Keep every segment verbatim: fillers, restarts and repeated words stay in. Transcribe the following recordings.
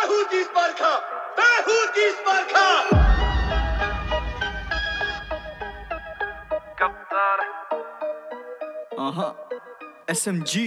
Behu die Sparka! Behu die Sparka! Kaptan. Uh-huh. S M G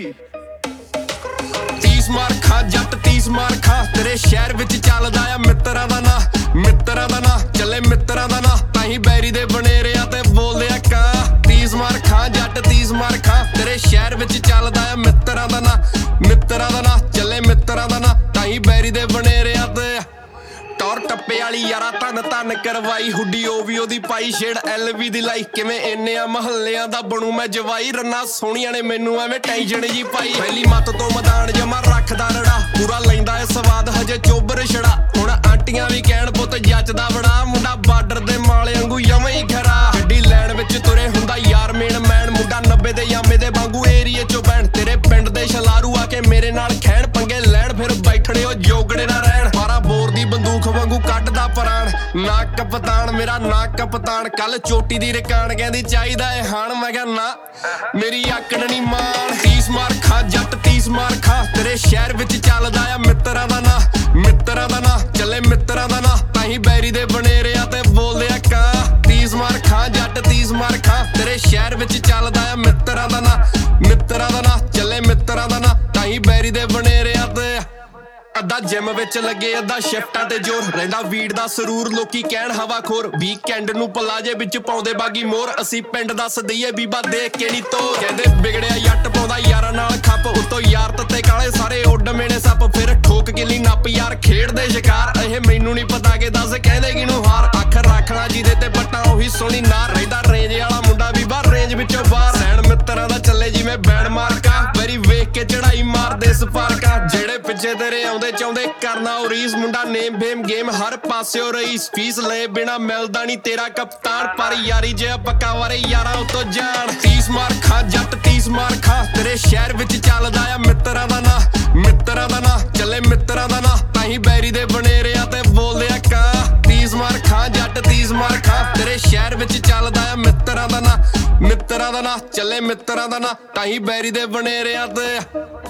तीस मार खा जट तीस मार खा तेरे शहर विच चलदा आ मित्तरां दा ना मित्तरां दा ना चले मित्तरां दा ना ताहीं बैरी दे बनेरे आ ते बोलदे आ ਕਾਂ तीस मार खा जट तीस मार खा तेरे शहर विच चलदा आ मित्तरां दा ना मित्तरां दा ना चले मित्तरां दा ना ताहीं बैरी दे बनेरे आ ते ਟੌਰ ਟੱਪੇ ਵਾਲੀ ਯਾਰਾ ਧੰਨ ਧੰਨ ਕਰਵਾਈ ਹੁੱਡੀ ਉਹ ਵੀ ਉਹਦੀ ਪਾਈ ਛੇੜ ਐਲ ਵੀ ਦੀ ਲਾਈ ਕਿਵੇਂ ਇੰਨੇ ਆ ਮਹੱਲਿਆਂ ਦਾ ਬਣੂ ਮੈਂ ਜਵਾਈ ਰੰਨਾ ਸੋਹਣੀਆਂ ਨੇ ਮੈਨੂੰ ਐਵੇਂ ਟੈਨਸ਼ਨ ਜੀ ਪਾਈ ਪਹਿਲੀ ਮੱਤ ਤੋਂ ਮੈਦਾਨ ਜਮਾ ਰੱਖਦਾ ਰੜਾ ਪੂਰਾ ਲੈਂਦਾ ਏ ਸਵਾਦ ਹਜੇ ਚੋਬਰ ਛੜਾ ਹੁਣ ਆਂਟੀਆਂ ਵੀ ਕਹਿਣ ਪੁੱਤ ਜੱਚਦਾ ਬੜਾ ਮੁੰਡਾ ਬਾਰਡਰ ਦੇ ਮਾਲੇ ਵਾਂਗੂ ਜਮਾਂ ਹੀ ਖਰਾ ਗੱਡੀ ਲੈਣ ਵਿੱਚ ਤੁਰੇ ਹੁੰਦਾ ਯਾਰ ਮੇਨ ਮੈਨ ਮੁੰਡਾ ਨੱਬੇ ਦੇ ਯਾਮੇ ਦੇ ਵਾਂਗੂ ਏਰੀਏ ਚੋਂ ਬੈਣ ਤੇਰੇ ਪਿੰਡ ਦੇ ਛਲਾਰੂ ਆ ਕੇ ਮੇਰੇ ਨਾਲ ਖੈਣ ਪੰਗੇ ਲੈਣ ਫਿਰ ਬੈਠਣੇ ਉਹ ਜੋਗੜੇ ਨਾ ਰਹਿਣ ਬਾਰਾਂ ਬੋਰ ਦੀ ਬੰਦੂਕ ਵਾਂਗੂ ਕੱਢਦਾ ਪਰਾਣ ਨਾ ਕਪਤਾਨ ਮੇਰਾ ਨਾ ਕਪਤਾਨ ਕੱਲ ਚੋਟੀ ਦੀ ਰਕਾਨ ਕਹਿੰਦੀ ਚਾਹੀਦਾ ਏ ਹਾਣ ਮੈਂ ਕਿਹਾ ਨਾ ਮੇਰੀ ਆਕੜ ਨੀ ਮਾਣ तीस ਮਾਰ ਖਾ ਜੱਟ तीस ਮਾਰ ਖਾ ਤੇਰੇ ਸ਼ਹਿਰ ਵਿੱਚ ਚੱਲਦਾ ਆ ਮਿੱਤਰਾਂ ਦਾ ਨਾ ਮਿੱਤਰਾਂ ਦਾ ਨਾ ਚੱਲੇ ਮਿੱਤਰਾਂ ਦਾ ਨਾ ਤਾਹੀਂ ਬੈਰੀ ਦੇ ਬਨੇਰੇ ਆ ਤੇ ਬੋਲਦੇ ਆ ਕਾਂ तीस ਮਾਰ ਖਾ ਜੱਟ तीस ਮਾਰ ਖਾ ਤੇਰੇ ਸ਼ਹਿਰ ਵਿੱਚ ਚੱਲਦਾ ਆ ਮਿੱਤਰਾਂ ਦਾ ਨਾ ਮਿੱਤਰਾਂ ਦਾ ਨਾ ਚੱਲੇ ਮਿੱਤਰਾਂ ਦਾ ਨਾ ਤਾਹੀਂ ਬੈਰੀ ਦੇ ਬਨੇਰੇ ਆ ਤੇ ਅੱਧਾ ਜਿਮ ਵਿੱਚ ਲੱਗੇ ਅੱਧਾ ਸ਼ਿਫਟਾਂ ਤੇ ਜ਼ੋਰ ਰਹਿੰਦਾ ਵੀੜ ਦਾ ਸਰੂਰ ਲੋਕੀ ਕਹਿਣ ਹਵਾਖੋਰ ਵੀਕਐਂਡ ਨੂੰ ਪਲਾਜੇ ਵਿੱਚ ਪਾਉਂਦੇ ਬਾਗੀ ਮੋਰ ਅਸੀਂ ਪਿੰਡ ਦੱਸ ਦਈਏ ਬੀਬਾ ਦੇਖ ਕੇ ਨੀ ਤੋਰ ਕਹਿੰਦੇ ਵਿਗੜਿਆ ਜੱਟ ਪਾਉਂਦਾ ਯਾਰਾਂ ਨਾਲ ਖੱਪ ਉੱਤੋਂ ਯਾਰ ਤੱਤੇ ਕਾਲੇ ਸਾਰੇ ਉੱਡ ਮੇਣੇ ਸੱਪ ਫਿਰ ਠੋਕ ਗਿੱਲੀ ਨੱਪ ਯਾਰ ਖੇਡਦੇ ਸ਼ਿਕਾਰ ਇਹ ਮੈਨੂੰ ਨਹੀਂ ਪਤਾ ਕਿ ਦੱਸ ਕਹਿੰਦੇ ਕਿਨੂੰ ਹਾਰ ਅੱਖ ਰੱਖਣਾ ਜਿਹਦੇ ਤੇ ਪੱਟਾਂ ਉਹੀ ਸੋਹਣੀ ਨਾ ਰਹਿੰਦਾ ਰੇਂਜ ਵਾਲਾ ਮੁੰਡਾ ਵੀ ਬਾਹਰ ਰੇਂਜ ਵਿੱਚੋਂ ਬਾਹਰ ਸੈਣ ਮਿੱਤਰਾਂ ਦਾ ਚੱਲੇ ਜਿਵੇਂ ਬੈਂਡ ਮਾਰਕਾ ਵੈਰੀ ਵੇਖ ਕੇ ਚੜਾਈ ਮਾਰਦੇ ਸਪਾਰਕਾਂ ਜਿਹੜੇ ਪਿੱਛੇ ਤੇਰੇ ਆਉਂਦੇ ਚਾਹੁੰਦੇ ਕਰਨਾ ਉਹ ਰੀਸ ਮੁੰਡਾ ਨੇਮ ਫੇਮ ਗੇਮ ਹਰ ਪਾਸਿਓ ਰਈਸ ਫੀਸ ਲਏ ਬਿਨਾ ਮਿਲਦਾ ਨਹੀਂ ਤੇਰਾ ਕਪਤਾਨ ਪਰ ਯਾਰੀ ਜੇ ਪੱਕਾ ਵਾਰੇ ਯਾਰਾਂ ਉਤੋਂ ਜਾਣ तीस ਮਾਰ ਖਾ ਜੱਟ तीस ਮਾਰ ਖਾ ਤੇਰੇ ਸ਼ਹਿਰ ਵਿੱਚ ਚੱਲਦਾ ਆ ਮਿੱਤਰਾਂ ਦਾ ਨਾ ਮਿੱਤਰਾਂ ਦਾ ਨਾ ਚੱਲੇ ਮਿੱਤਰਾਂ ਦਾ ਨਾ ਤਾਹੀਂ ਬੈਰੀ ਦੇ ਬਨੇਰੇ ਆ ਤੇ ਬੋਲਦੇ ਆ ਕਾਂ तीस ਮਾਰ ਖਾ ਜੱਟ तीस ਮਾਰ ਖਾ ਤੇਰੇ ਸ਼ਹਿਰ ਵਿੱਚ ਚੱਲਦਾ ਆ ਮਿੱਤਰਾਂ ਦਾ ਨਾ ਮਿੱਤਰਾਂ ਦਾ ਨਾ ਚੱਲੇ ਮਿੱਤਰਾਂ ਦਾ ਨਾ ਤਾਹੀਂ ਬੈਰੀ ਦੇ ਬਨੇਰੇ ਆ ਤੇ